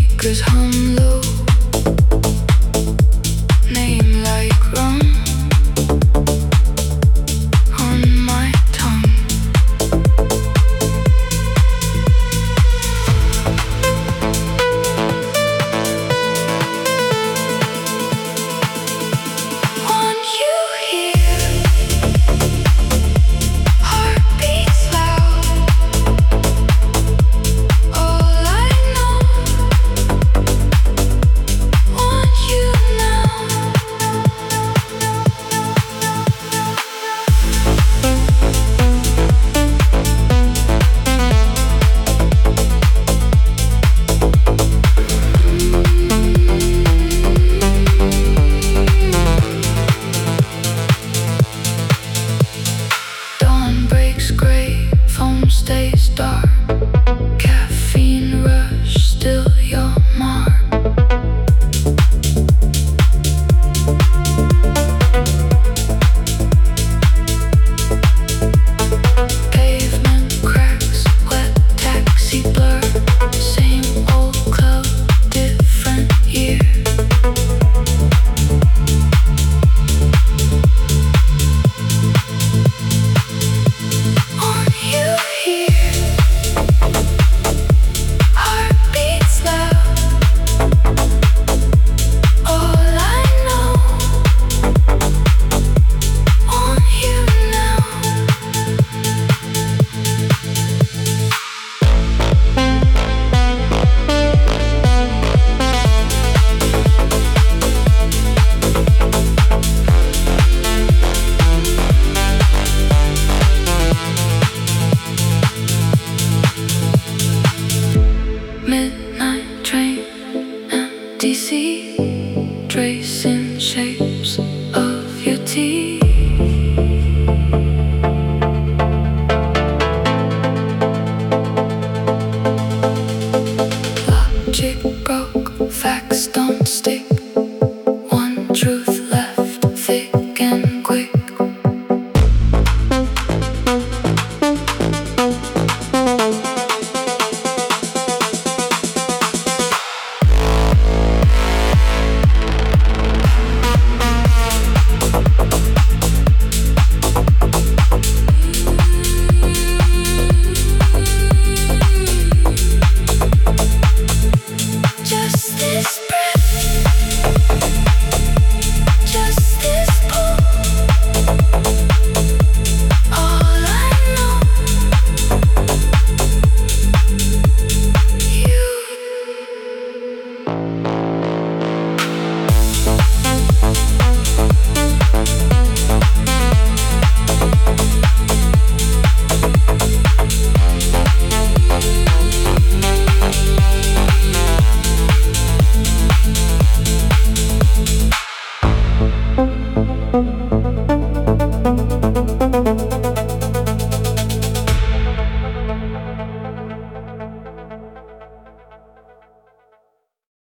speakers hum low, name like rum on my tongue. Want you here, heartbeats loud. All I know, want you now. Dawn breaks gray, phone stays dark. Caffeine rush, still your mark. Pavement cracks, wet taxi blur. Same old club, different year. Want you here, heartbeats loud. All I know, want you now. Midnight train, empty seat, tracing shapes of your teeth. Logic broke, facts don't stick. One truth left, thick and quick. Just this